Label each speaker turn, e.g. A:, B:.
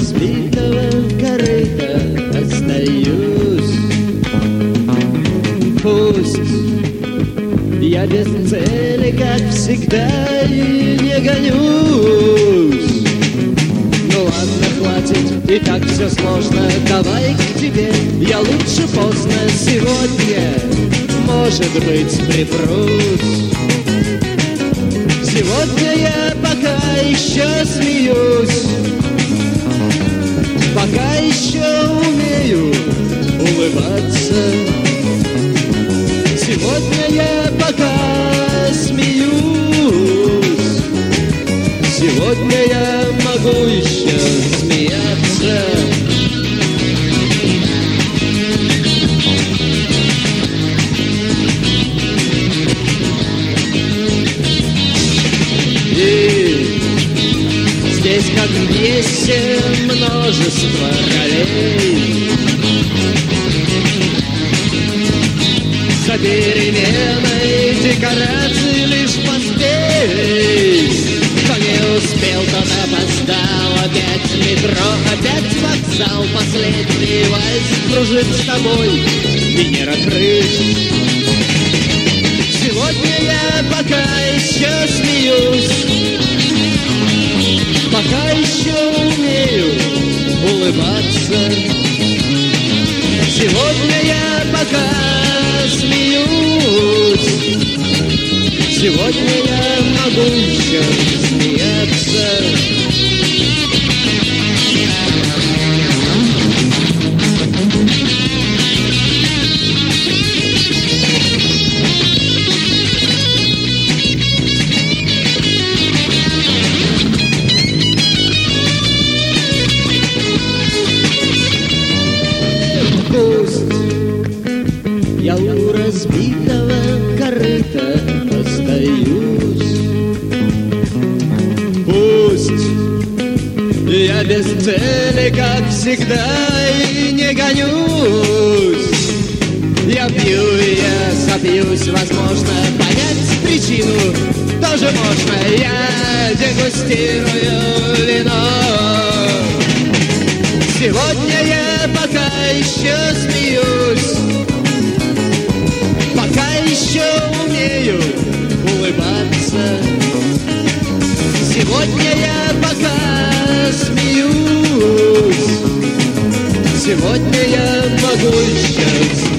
A: разбитого корыта остаюсь. Пусть я без цели, как всегда, и не гонюсь. Ну ладно, хватит, и так все сложно. Давай к тебе, я лучше поздно. Сегодня, может быть, припрусь. Сегодня я пока еще смеюсь, пока еще умею улыбаться. Сегодня я пока смеюсь, сегодня я могу еще смеяться. И здесь, как в пьесе, множество ролей. За переменой декораций лишь поспей. Кто не успел, тот опоздал. Опять метро, опять вокзал. Последний вальс кружит с тобой Венера крыш. Сегодня я пока еще смеюсь, пока еще умею улыбаться. Сегодня я пока смеюсь, сегодня я могу еще смеяться. Я у разбитого корыта остаюсь. Пусть я без цели, как всегда, и не гонюсь. Я пью, я сопьюсь, возможно, понять причину тоже можно. Я дегустирую вино. Сегодня я пока еще смеюсь, пока еще умею улыбаться. Сегодня я пока смеюсь, сегодня я могу еще